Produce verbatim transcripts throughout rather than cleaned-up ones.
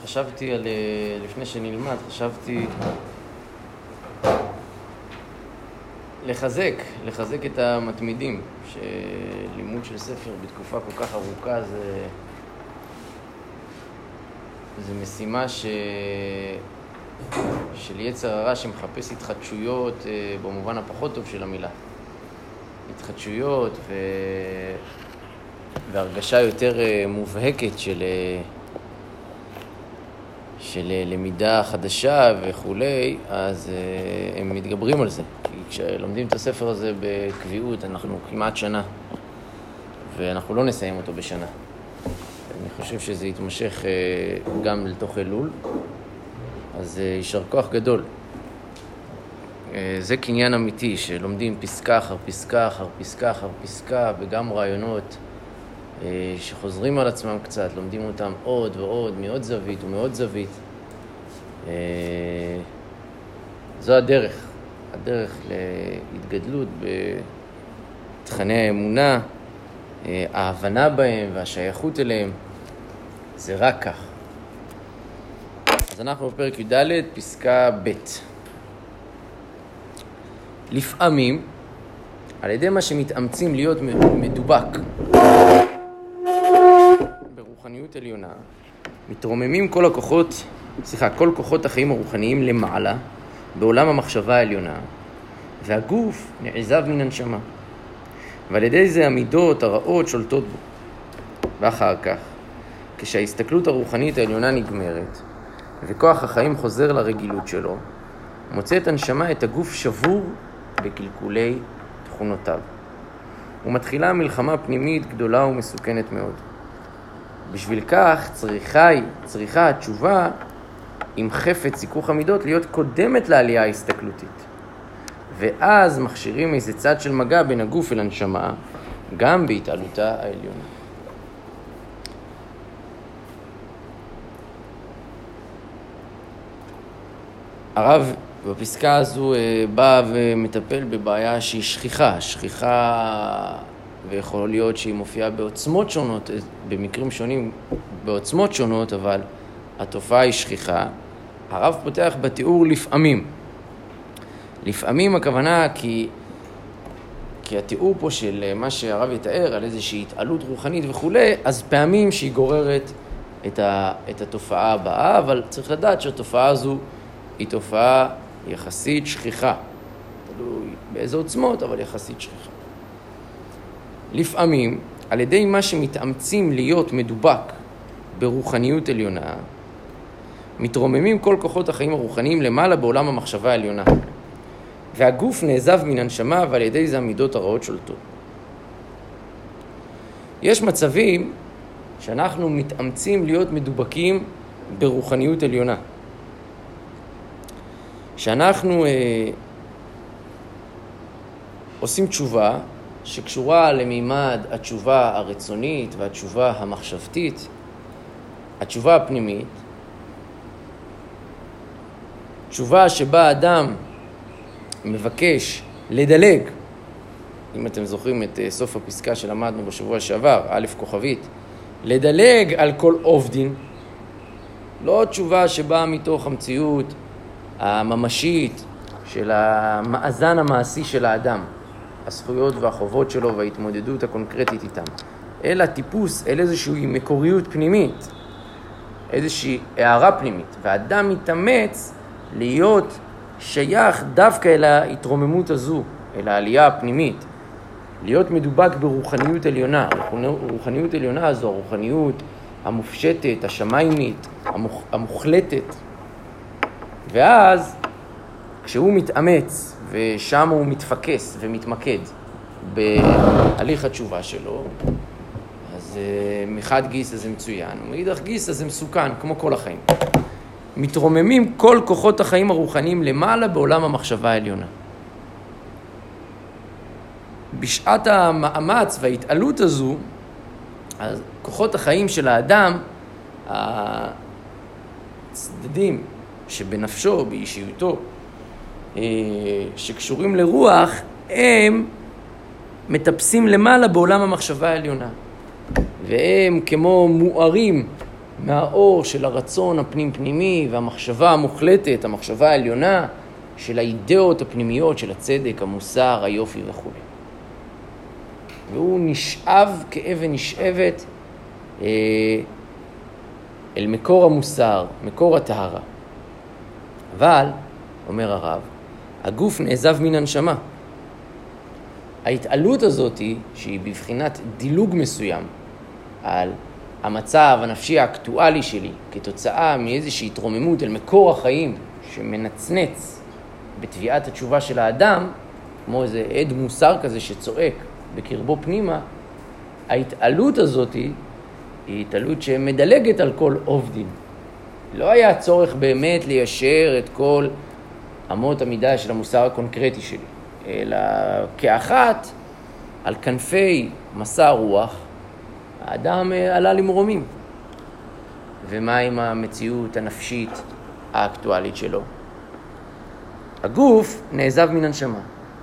חשבתי על, לפני שנלמד, חשבתי לחזק, לחזק את המתמידים, שלימוד של ספר בתקופה כל כך ארוכה זה, זה משימה ש... של יצר הרע שמחפש התחדשויות במובן הפחות טוב של המילה. התחדשויות ו... והרגשה יותר מובהקת של, של למידה חדשה וכולי, אז הם מתגברים על זה. כי כשלומדים את הספר הזה בקביעות, אנחנו כמעט שנה, ואנחנו לא נסיים אותו בשנה. אני חושב שזה יתמשך גם לתוך אלול, אז יישר כוח גדול. זה קניין אמיתי, שלומדים פסקה אחר פסקה אחר פסקה אחר פסקה, וגם רעיונות שחוזרים על עצמם קצת, לומדים אותם עוד ועוד, מעוד זווית ומעוד זווית. זו הדרך, הדרך להתגדלות בתכני האמונה, ההבנה בהם והשייכות אליהם, זה רק כך. אז אנחנו בפרק י"ד, פסקה ב'. לפעמים, על ידי מה שמתאמצים להיות מדובק ברוחניות עליונה, מתרוממים כל הכוחות, סליחה, כל כוחות החיים הרוחניים למעלה, בעולם המחשבה העליונה, והגוף נעזב מן הנשמה. ועל ידי זה המידות הרעות שולטות בו. ואחר כך, כשההסתכלות הרוחנית העליונה נגמרת, וכוח החיים חוזר לרגילות שלו, מוצאת הנשמה את הגוף שבור בקלקולי תכונותיו. ומתחילה מלחמה פנימית גדולה ומסוכנת מאוד. בשביל כך צריכה, צריכה התשובה עם חפץ סיכוך המידות להיות קודמת לעלייה ההסתכלותית. ואז מכשירים איזה צד של מגע בין הגוף אל הנשמה, גם בהתעלותה העליונה. הרב בפסקה הזו בא ומטפל בבעיה שהיא שכיחה, שכיחה ויכול להיות שהיא מופיעה בעוצמות שונות, במקרים שונים בעוצמות שונות, אבל התופעה היא שכיחה. הרב פותח בתיאור לפעמים. לפעמים הכוונה כי, כי התיאור פה של מה שהרב יתאר על איזושהי התעלות רוחנית וכו', אז פעמים שהיא גוררת את, ה, את התופעה הבאה, אבל צריך לדעת שהתופעה הזו היא תופעה יחסית שכיחה. תלוי באיזה עוצמות, אבל יחסית שכיחה. לפעמים, על ידי מה שמתאמצים להיות מדובק ברוחניות עליונה, מתרוממים כל כוחות החיים הרוחניים למעלה בעולם המחשבה העליונה. והגוף נעזב מן הנשמה, ועל ידי זה המידות הרעות שולטות. יש מצבים שאנחנו מתאמצים להיות מדובקים ברוחניות עליונה. שאנחנו אה, עושים תשובה שקשורה למימד התשובה הרצונית והתשובה המחשבתית, התשובה הפנימית, תשובה שבה אדם מבקש לדלג, אם אתם זוכרים את אה, סוף הפסקה שלמדנו בשבוע שעבר, א' כוכבית, לדלג על כל עובדין, לא תשובה שבאה מתוך המציאות הממשית של המאזן המעשי של האדם, הזכויות והחובות שלו וההתמודדות הקונקרטית איתם, אלא טיפוס אל איזושהי מקוריות פנימית, איזושהי הערה פנימית, והאדם מתאמץ להיות שייך דווקא אל ההתרוממות הזו, אל העלייה הפנימית, להיות מדובק ברוחניות עליונה. רוחניות עליונה הזו, הרוחניות המופשטת, השמיימית, המוח, המוחלטת. ואז כשהוא מתאמץ ושם הוא מתפקס ומתמקד בהליך התשובה שלו, אז מחד גיס הזה מצוין, ומאידך גיס הזה מסוכן, כמו כל החיים. מתרוממים כל כוחות החיים הרוחניים למעלה בעולם המחשבה העליונה. בשעת המאמץ וההתעלות הזו, אז כוחות החיים של האדם, הצדדים שבנפשו, באישיותו, שקשורים לרוח, הם מטפסים למעלה בעולם המחשבה העליונה. והם כמו מוארים מהאור של הרצון הפנים-פנימי והמחשבה המוחלטת, המחשבה העליונה של האידאות הפנימיות של הצדק, המוסר, היופי וכו'. והוא נשאב כאבן נשאבת אה, אל מקור המוסר, מקור הטהרה. אבל, אומר הרב, הגוף נעזב מן הנשמה. ההתעלות הזאת היא, שהיא בבחינת דילוג מסוים על המצב הנפשי האקטואלי שלי, כתוצאה מאיזושהי התרוממות אל מקור החיים שמנצנץ בתביעת התשובה של האדם, כמו איזה עד מוסר כזה שצועק בקרבו פנימה, ההתעלות הזאת היא, היא התעלות שמדלגת על כל עובדין. לא היה צורך באמת ליישר את כל אמות המידה של המוסר הקונקרטי שלי, אלא כאחת על כנפי מסע רוח, האדם עלה למרומים. ומה עם המציאות הנפשית האקטואלית שלו? הגוף נעזב מן הנשמה.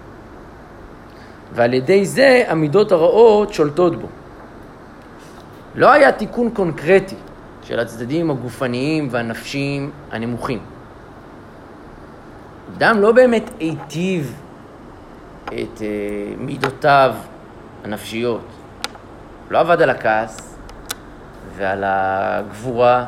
ועל ידי זה המידות הרעות שולטות בו. לא היה תיקון קונקרטי של הצדדים הגופניים והנפשיים הנמוכים. אדם לא באמת היטיב את מידותיו הנפשיות. לא עבד על הכעס ועל הגבורה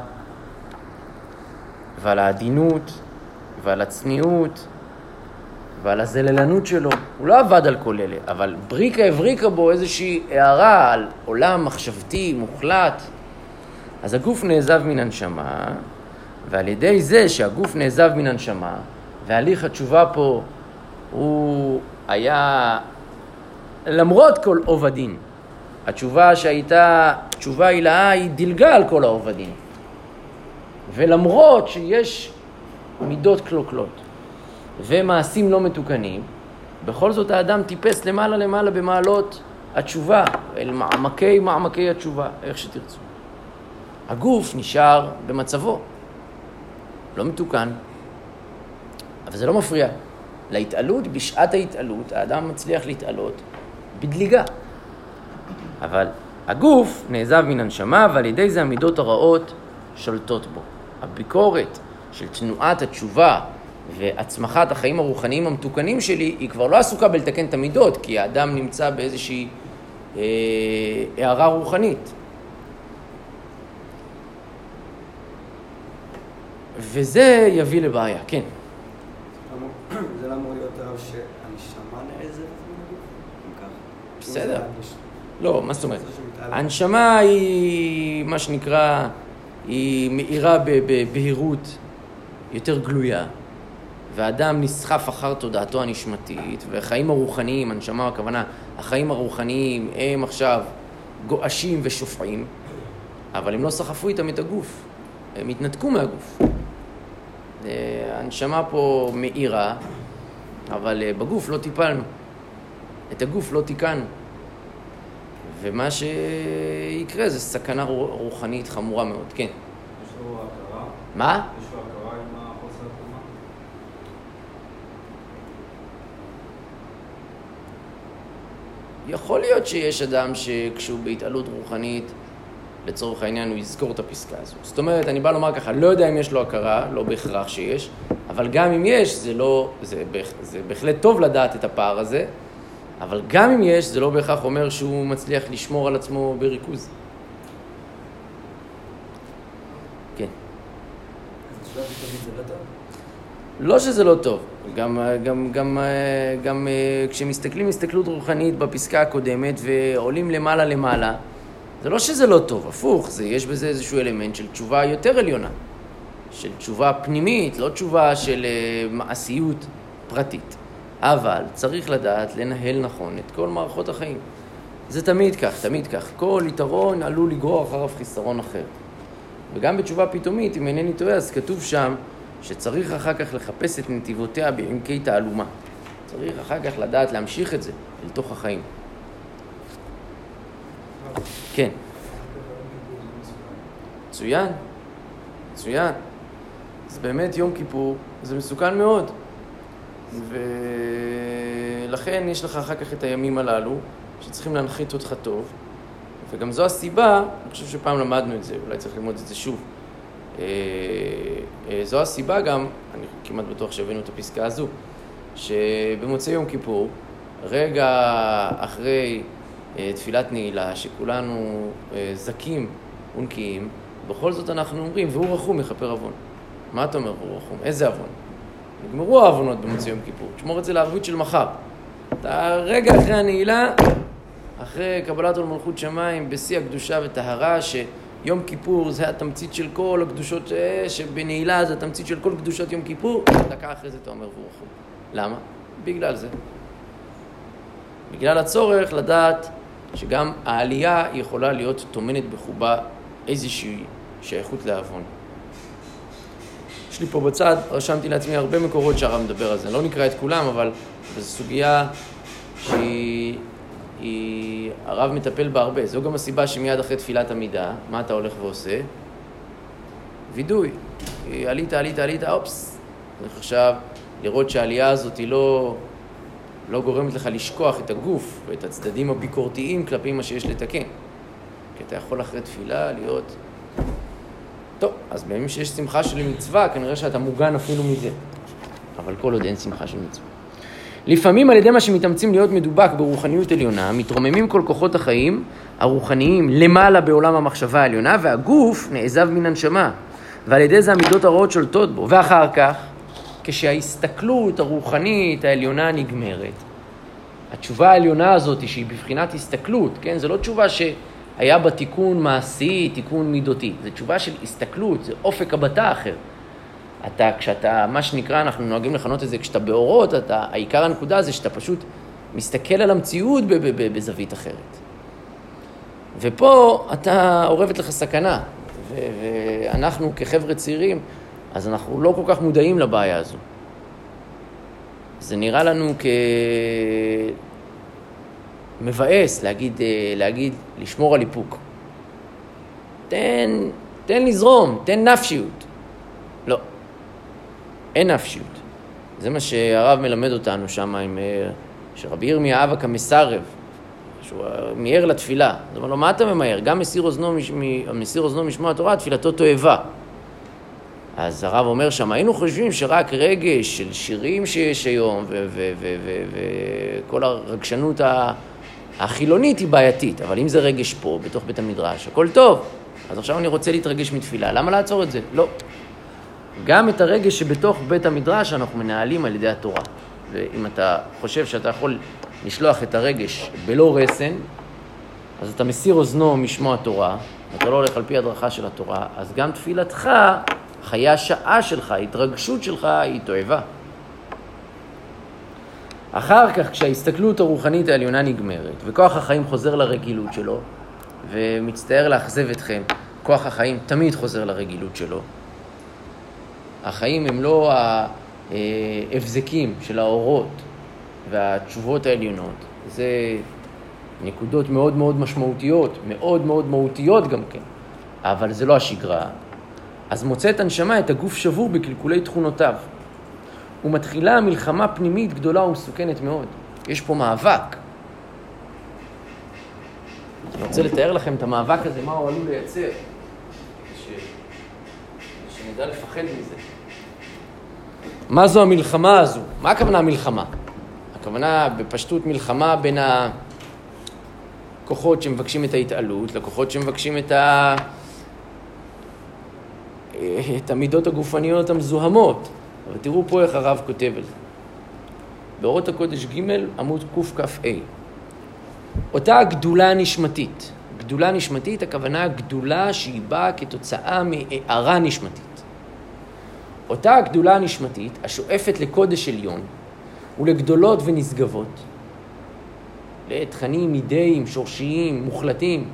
ועל העדינות ועל הצניעות ועל הזללנות שלו. הוא לא עבד על כל אלה, אבל בריקה הבריקה בו איזושהי הערה על עולם מחשבתי מוחלט. אז הגוף נעזב מן הנשמה, ועל ידי זה שהגוף נעזב מן הנשמה, והליך התשובה פה הוא היה למרות כל עובדין. התשובה שהייתה תשובה הילאה היא דילגה על כל העובדין. ולמרות שיש מידות קלוקלות ומעשים לא מתוקנים, בכל זאת האדם טיפס למעלה למעלה במעלות התשובה, אל מעמקי מעמקי התשובה, איך שתרצו. הגוף נשאר במצבו, לא מתוקן, אבל זה לא מפריע. להתעלות, בשעת ההתעלות, האדם מצליח להתעלות בדליגה. אבל הגוף נעזב מן הנשמה, ועל ידי זה המידות הרעות שולטות בו. הביקורת של תנועת התשובה והצמחת החיים הרוחניים המתוקנים שלי, היא כבר לא עסוקה בלתקן את המידות, כי האדם נמצא באיזושהי אה, הערה רוחנית. וזה יביא לבעיה, כן. זה לא אמור להיות הרב שהנשמה נעזבת מהגוף? בסדר. לא, מה זאת אומרת? הנשמה היא, מה שנקרא, היא מאירה בבהירות יותר גלויה, והאדם נסחף אחר תודעתו הנשמתית, והחיים הרוחניים, הנשמה הכוונה, החיים הרוחניים הם עכשיו גואשים ושופעים, אבל הם לא סחפו איתם את הגוף, הם התנתקו מהגוף. הנשמה פה מאירה, אבל בגוף לא טיפלנו, את הגוף לא תיקנו. ומה שיקרה זה סכנה רוחנית חמורה מאוד, כן. יש לו הכרה? מה? יש לו הכרה עם החוסר התרומה? יכול להיות שיש אדם שכשהוא בהתעלות רוחנית, לצורך העניין הוא יזכור את הפסקה הזו. זאת אומרת, אני בא לומר ככה, לא יודע אם יש לו הכרה, לא בהכרח שיש, אבל גם אם יש, זה לא, זה, זה בהחלט טוב לדעת את הפער הזה, אבל גם אם יש, זה לא בהכרח אומר שהוא מצליח לשמור על עצמו בריכוז. כן. אז תשובה פתאומית זה לא טוב? לא שזה לא טוב. גם, גם, גם, גם כשמסתכלים הסתכלות רוחנית בפסקה הקודמת ועולים למעלה למעלה, זה לא שזה לא טוב, הפוך, זה, יש בזה איזשהו אלמנט של תשובה יותר עליונה, של תשובה פנימית, לא תשובה של מעשיות פרטית. אבל צריך לדעת לנהל נכון את כל מערכות החיים. זה תמיד כך, תמיד כך. כל יתרון עלול לגרור אחריו חיסרון אחר. וגם בתשובה פתאומית, אם אינני טועה, אז כתוב שם שצריך אחר כך לחפש את נתיבותיה בעמקי תעלומה. צריך אחר כך לדעת להמשיך את זה אל תוך החיים. כן. מצוין. מצוין. אז באמת יום כיפור זה מסוכן מאוד. ולכן יש לך אחר כך את הימים הללו שצריכים להנחית אותך טוב, וגם זו הסיבה, אני חושב שפעם למדנו את זה, אולי צריך ללמוד את זה שוב. זו הסיבה גם, אני כמעט בטוח שהבאנו את הפסקה הזו, שבמוצאי יום כיפור, רגע אחרי תפילת נעילה, שכולנו זקים ונקיים, בכל זאת אנחנו אומרים, והוא רחום יכפר עוון. מה אתה אומר, והוא רחום? איזה עוון? נגמרו העוונות במוצאי יום כיפור, תשמור את זה לערבית של מחר. אתה רגע אחרי הנעילה, אחרי קבלת עול מלכות שמיים, בשיא הקדושה וטהרה, שיום כיפור זה התמצית של כל הקדושות, שבנעילה זה התמצית של כל קדושות יום כיפור, דקה אחרי זה אתה אומר והוא רחום. למה? בגלל זה. בגלל הצורך לדעת שגם העלייה יכולה להיות תומנת בחובה איזושהי שייכות לעוון. יש לי פה בצד, רשמתי לעצמי הרבה מקורות שהרב מדבר על זה. לא נקרא את כולם, אבל זו סוגיה שהיא, היא, הרב מטפל בה הרבה. זו גם הסיבה שמיד אחרי תפילת עמידה, מה אתה הולך ועושה? וידוי. עלית, עלית, עלית, אופס. צריך עכשיו לראות שהעלייה הזאת היא לא, לא גורמת לך לשכוח את הגוף ואת הצדדים הביקורתיים כלפי מה שיש לתקן. כי אתה יכול אחרי תפילה להיות... טוב, אז בימים שיש שמחה של מצווה, כנראה שאתה מוגן אפילו מזה. אבל כל עוד אין שמחה של מצווה. לפעמים על ידי מה שמתאמצים להיות מדובק ברוחניות עליונה, מתרוממים כל כוחות החיים הרוחניים למעלה בעולם המחשבה העליונה, והגוף נעזב מן הנשמה, ועל ידי זה המידות הרעות שולטות בו. ואחר כך, כשההסתכלות הרוחנית העליונה נגמרת, התשובה העליונה הזאת שהיא בבחינת הסתכלות, כן? זה לא תשובה שהיה בה תיקון מעשי, תיקון מידותי. זה תשובה של הסתכלות, זה אופק הבטה אחר. אתה, כשאתה, מה שנקרא, אנחנו נוהגים לכנות את זה, כשאתה באורות, אתה, העיקר הנקודה זה שאתה פשוט מסתכל על המציאות בזווית אחרת. ופה אתה עורבת לך סכנה, ואנחנו כחבר'ה צעירים, אז אנחנו לא כל כך מודעים לבעיה הזו. זה נראה לנו כמבאס להגיד, להגיד, לשמור על איפוק. תן, תן לזרום, תן נפשיות. לא, אין נפשיות. זה מה שהרב מלמד אותנו שם, עם, שרבי ירמיה אבא כמסרב, שהוא מיהר לתפילה. זאת אומרת לו, מה אתה ממהר? גם מסיר אוזנו, מסיר אוזנו משמוע התורה, תפילתו תועבה. אז הרב אומר שם, היינו חושבים שרק רגש של שירים שיש היום, וכל הרגשנות החילונית היא בעייתית, אבל אם זה רגש פה, בתוך בית המדרש, הכל טוב. אז עכשיו אני רוצה להתרגש מתפילה. למה לעצור את זה? לא. גם את הרגש שבתוך בית המדרש אנחנו מנהלים על ידי התורה. ואם אתה חושב שאתה יכול לשלוח את הרגש בלא רסן, אז אתה מסיר אוזנו משמוע התורה, אתה לא הולך על פי הדרכה של התורה, אז גם תפילתך, חיי השעה שלך, ההתרגשות שלך היא תועבה. אחר כך, כשההסתכלות הרוחנית העליונה נגמרת, וכוח החיים חוזר לרגילות שלו, ומצטער לאכזב אתכם, כוח החיים תמיד חוזר לרגילות שלו. החיים הם לא ההבזקים של האורות והתשובות העליונות. זה נקודות מאוד מאוד משמעותיות, מאוד מאוד מהותיות גם כן, אבל זה לא השגרה. אז מוצאת הנשמה את הגוף שבור בקלקולי תכונותיו. ומתחילה מלחמה פנימית גדולה ומסוכנת מאוד. יש פה מאבק. אני רוצה לתאר לכם את המאבק הזה, מה הוא עלול לייצר. ש... שנדע לפחד מזה. מה זו המלחמה הזו? מה הכוונה המלחמה? הכוונה בפשטות מלחמה בין הכוחות שמבקשים את ההתעלות, לכוחות שמבקשים את ה... את המידות הגופניות המזוהמות. אבל תראו פה איך הרב כותב על זה. באורות הקודש ג' עמוד קכ"ה. אותה גדולה נשמתית. גדולה נשמתית, הכוונה גדולה שהיא באה כתוצאה מהערה נשמתית. אותה גדולה נשמתית, השואפת לקודש עליון, ולגדולות ונשגבות, לתכנים אידאיים, שורשיים, מוחלטים,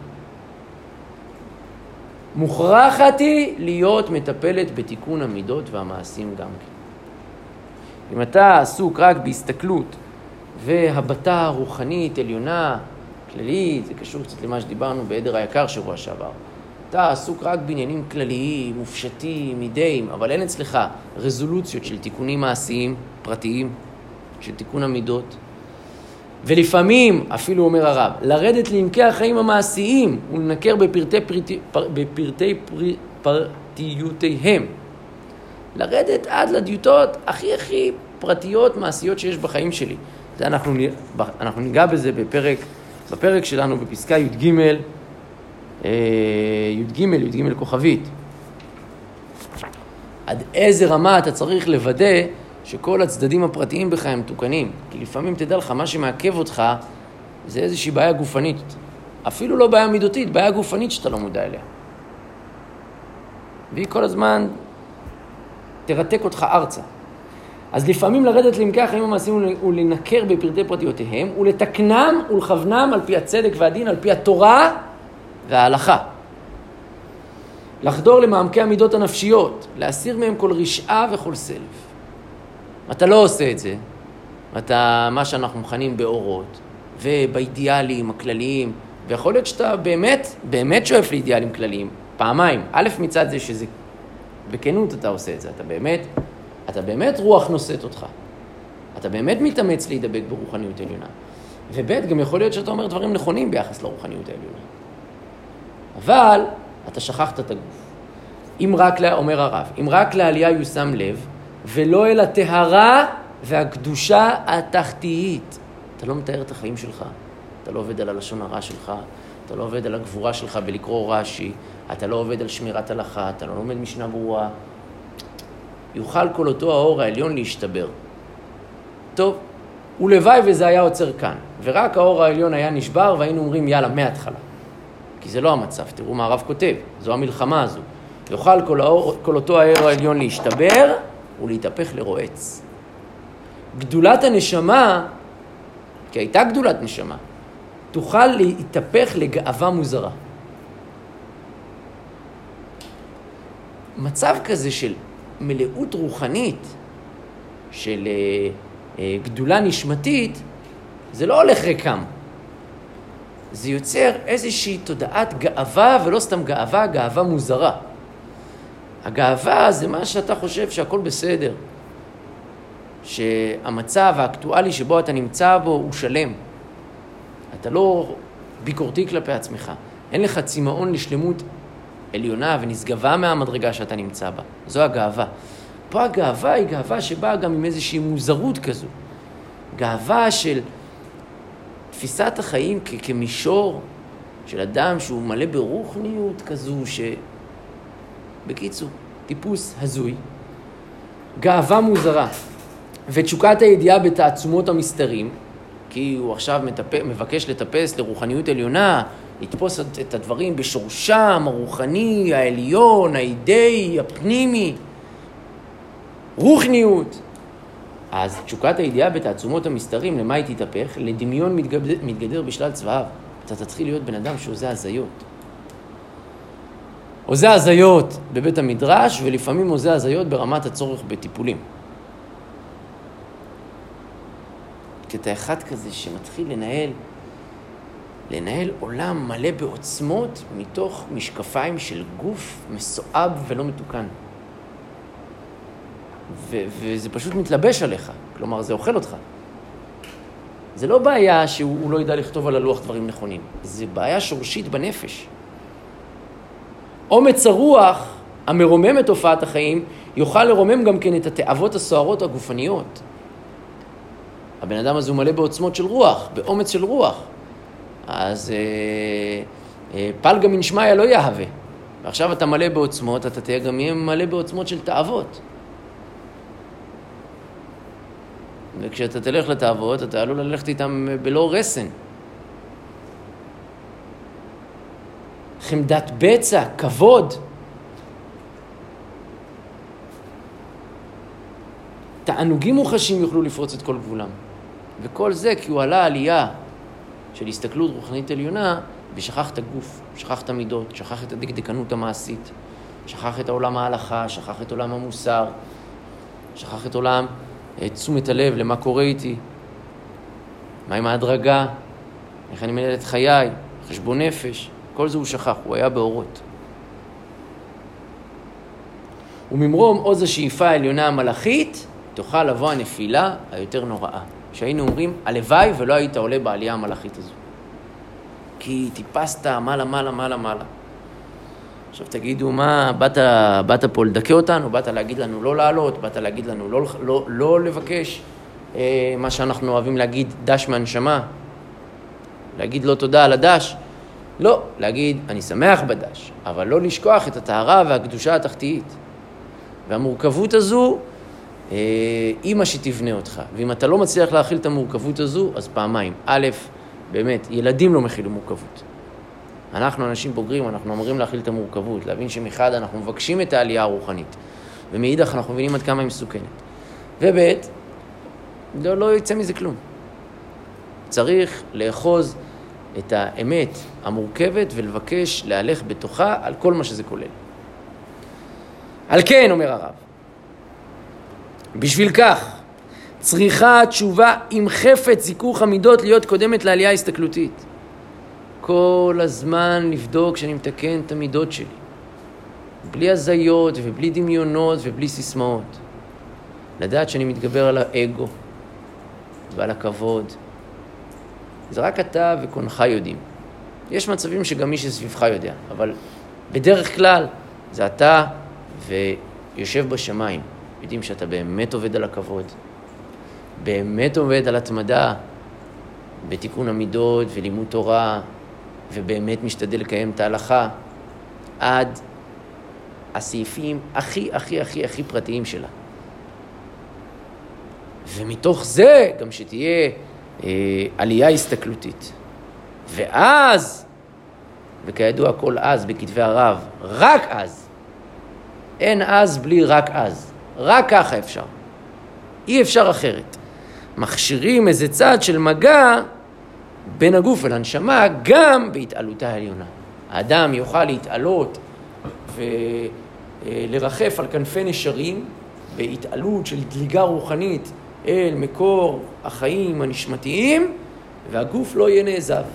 מוכרחת היא להיות מטפלת בתיקון המידות והמעשים גם כן. אם אתה עסוק רק בהסתכלות והבטה רוחנית עליונה, כללית, זה קשור קצת למה שדיברנו בעדר היקר שבוע שעבר. אתה עסוק רק בעניינים כלליים, מופשטים, אידאיים, אבל אין אצלך רזולוציות של תיקונים מעשיים, פרטיים, של תיקון המידות. ולפעמים, אפילו אומר הרב, לרדת לעמקי החיים המעשיים ולנקר בפרטי, פרטי, פר, בפרטי פר, פרטיותיהם. לרדת עד לדיוטות הכי הכי פרטיות מעשיות שיש בחיים שלי. זה אנחנו, אנחנו ניגע בזה בפרק, בפרק שלנו בפסקה י"ג, י"ג, י"ג כוכבית. עד איזה רמה אתה צריך לוודא שכל הצדדים הפרטיים בך הם מתוקנים. כי לפעמים תדע לך, מה שמעכב אותך זה איזושהי בעיה גופנית. אפילו לא בעיה מידותית, בעיה גופנית שאתה לא מודע אליה. והיא כל הזמן תרתק אותך ארצה. אז לפעמים לרדת לעמקי החיים המעשיים ולנקר בפרטי פרטיותיהם, ולתקנם ולכוונם על פי הצדק והדין, על פי התורה וההלכה. לחדור למעמקי המידות הנפשיות, להסיר מהם כל רשעה וכל סלף. אתה לא עושה את זה, אתה מה שאנחנו מכנים באורות, ובאידיאלים הכלליים, ויכול להיות שאתה באמת, באמת שואף לאידיאלים כלליים, פעמיים. א', מצד זה שזה, בכנות אתה עושה את זה, אתה באמת, אתה באמת רוח נושאת אותך. אתה באמת מתאמץ להידבק ברוחניות העליונה. וב', גם יכול להיות שאתה אומר דברים נכונים ביחס לרוחניות העליונה. אבל אתה שכחת את הגוף. אם רק, אומר הרב, אם רק לעלייה יושם לב, ולא אל הטהרה והקדושה התחתיית. אתה לא מתאר את החיים שלך, אתה לא עובד על הלשון הרע שלך, אתה לא עובד על הגבורה שלך בלקרוא רש"י, אתה לא עובד על שמירת הלכה, אתה לא לומד משנה ברורה. יוכל כל אותו האור העליון להשתבר. טוב, ולוואי וזה היה עוצר כאן, ורק האור העליון היה נשבר, והיינו אומרים יאללה, מההתחלה. כי זה לא המצב, תראו מה הרב כותב, זו המלחמה הזו. יוכל כל, האור, כל אותו האור העליון להשתבר, ולהתהפך לרועץ. גדולת הנשמה, כי הייתה גדולת נשמה, תוכל להתהפך לגאווה מוזרה. מצב כזה של מלאות רוחנית, של גדולה נשמתית, זה לא הולך רקם. זה יוצר איזושהי תודעת גאווה, ולא סתם גאווה, גאווה מוזרה. הגאווה זה מה שאתה חושב שהכל בסדר, שהמצב האקטואלי שבו אתה נמצא בו הוא שלם. אתה לא ביקורתי כלפי עצמך. אין לך צימאון לשלמות עליונה ונשגבה מהמדרגה שאתה נמצא בה. זו הגאווה. פה הגאווה היא גאווה שבאה גם עם איזושהי מוזרות כזו. גאווה של תפיסת החיים כ- כמישור של אדם שהוא מלא ברוחניות כזו, ש... בקיצור, טיפוס הזוי. גאווה מוזרה. ותשוקת הידיעה בתעצומות המסתרים, כי הוא עכשיו מטפ... מבקש לטפס לרוחניות עליונה, לתפוס את הדברים בשורשם, הרוחני, העליון, האידאי, הפנימי. רוחניות. אז תשוקת הידיעה בתעצומות המסתרים, למה היא תתהפך? לדמיון מתגדר, מתגדר בשלל צבאיו. אתה תתחיל להיות בן אדם שעושה הזיות. עושה הזיות בבית המדרש, ולפעמים עושה הזיות ברמת הצורך בטיפולים. כי אתה אחד כזה שמתחיל לנהל, לנהל עולם מלא בעוצמות מתוך משקפיים של גוף מסועב ולא מתוקן. ו- וזה פשוט מתלבש עליך, כלומר זה אוכל אותך. זה לא בעיה שהוא לא ידע לכתוב על הלוח דברים נכונים, זה בעיה שורשית בנפש. אומץ הרוח המרומם את תופעת החיים יוכל לרומם גם כן את התאוות הסוערות הגופניות. הבן אדם הזה הוא מלא בעוצמות של רוח, באומץ של רוח. אז אה, אה, פלגה מן שמיא לא יהווה. ועכשיו אתה מלא בעוצמות, אתה תהיה גם מלא בעוצמות של תאוות. וכשאתה תלך לתאוות, אתה עלול ללכת איתם בלא רסן. חמדת בצע, כבוד. תענוגים מוחשים יוכלו לפרוץ את כל גבולם. וכל זה כי הוא עלה עלייה של הסתכלות רוחנית עליונה, ושכח את הגוף, שכח את המידות, שכח את הדקדקנות המעשית, שכח את העולם ההלכה, שכח את עולם המוסר, שכח את עולם את תשומת הלב למה קורה איתי, מה עם ההדרגה, איך אני מנהל את חיי, חשבון נפש, כל זה הוא שכח, הוא היה באורות. וממרום עוז השאיפה העליונה המלאכית, תוכל לבוא הנפילה היותר נוראה. שהיינו אומרים, הלוואי ולא היית עולה בעלייה המלאכית הזו. כי טיפסת מעלה, מעלה, מעלה, מעלה. עכשיו תגידו, מה, באת, באת פה לדכא אותנו? באת להגיד לנו לא לעלות? באת להגיד לנו לא, לא, לא לבקש? אה, מה שאנחנו אוהבים להגיד, דש מהנשמה? להגיד לא תודה על הדש? לא, להגיד, אני שמח בדש, אבל לא לשכוח את הטהרה והקדושה התחתית. והמורכבות הזו, אה, היא מה שתבנה אותך. ואם אתה לא מצליח להכיל את המורכבות הזו, אז פעמיים. א', באמת, ילדים לא מכילו מורכבות. אנחנו אנשים בוגרים, אנחנו אמורים להכיל את המורכבות, להבין שמחד אנחנו מבקשים את העלייה הרוחנית, ומאידך אנחנו מבינים עד כמה היא מסוכנת. וב', לא, לא יצא מזה כלום. צריך לאחוז את האמת המורכבת ולבקש להלך בתוכה על כל מה שזה כולל. על כן, אומר הרב, בשביל כך צריכה התשובה עם חפץ זיכוך המידות להיות קודמת לעלייה הסתכלותית. כל הזמן לבדוק שאני מתקן את המידות שלי. בלי הזיות ובלי דמיונות ובלי סיסמאות. לדעת שאני מתגבר על האגו ועל הכבוד. זה רק אתה וקונך יודעים. יש מצבים שגם מי שסביבך יודע, אבל בדרך כלל זה אתה ויושב בשמיים. יודעים שאתה באמת עובד על הכבוד. באמת עובד על התמדה בתיקון המידות ולימוד תורה, ובאמת משתדל לקיים את ההלכה עד הסעיפים הכי, הכי, הכי, הכי פרטיים שלה. ומתוך זה גם שתהיה אה, עלייה הסתכלותית. ואז, וכידוע כל אז בכתבי הרב, רק אז, אין אז בלי רק אז. רק ככה אפשר. אי אפשר אחרת. מכשירים איזה צד של מגע בין הגוף אל הנשמה, גם בהתעלותה העליונה. האדם יוכל להתעלות ולרחף על כנפי נשרים, בהתעלות של דליגה רוחנית אל מקור החיים הנשמתיים, והגוף לא יהיה נעזב.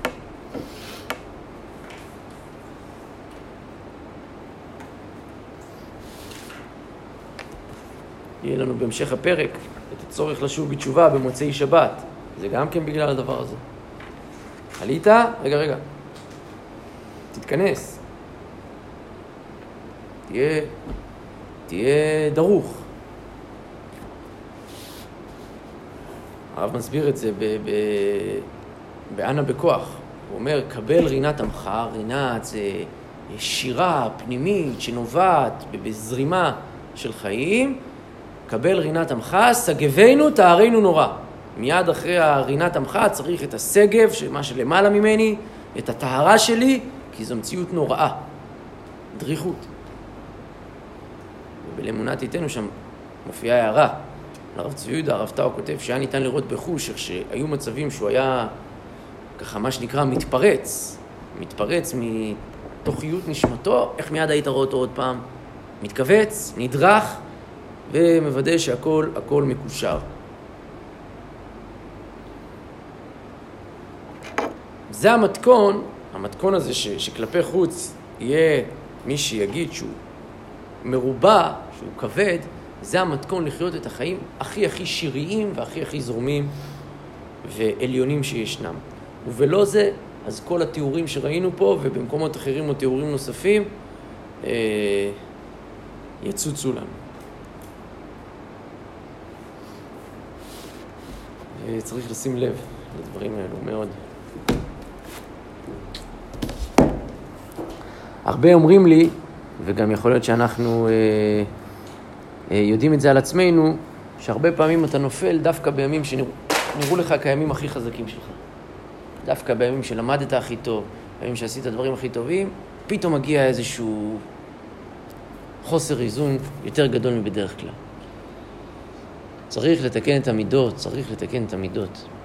יהיה לנו בהמשך הפרק את הצורך לשוב בתשובה במוצאי שבת. זה גם כן בגלל הדבר הזה. עלית? רגע, רגע. תתכנס. תהיה, תהיה דרוך. הרב מסביר את זה ב, ב, בענה בכוח. הוא אומר, קבל רינת עמך, רינת זה שירה פנימית שנובעת בזרימה של חיים, קבל רינת עמך, סגבנו תארנו נורא. מיד אחרי הרינת עמך צריך את הסגב, מה שלמעלה ממני, את הטהרה שלי, כי זו מציאות נוראה. דריכות. ובלאמונה תיתנו שם מופיעה הערה. לרב צבי יהודה, הרב טאו כותב שהיה ניתן לראות בחוש, שהיו מצבים שהוא היה ככה מה שנקרא מתפרץ. מתפרץ מתוכיות נשמתו, איך מיד היית רואה אותו עוד פעם? מתכווץ, נדרך, ומוודא שהכל, הכל מקושר. זה המתכון, המתכון הזה ש, שכלפי חוץ יהיה מי שיגיד שהוא מרובע, שהוא כבד, זה המתכון לחיות את החיים הכי הכי שיריים והכי הכי זורמים ועליונים שישנם. ובלא זה, אז כל התיאורים שראינו פה ובמקומות אחרים או תיאורים נוספים אה, יצוצו לנו. צריך לשים לב לדברים האלו מאוד. הרבה אומרים לי, וגם יכול להיות שאנחנו אה, אה, יודעים את זה על עצמנו, שהרבה פעמים אתה נופל דווקא בימים שנראו לך כימים הכי חזקים שלך. דווקא בימים שלמדת הכי טוב, בימים שעשית הדברים הכי טובים, פתאום מגיע איזשהו חוסר איזון יותר גדול מבדרך כלל. צריך לתקן את המידות, צריך לתקן את המידות.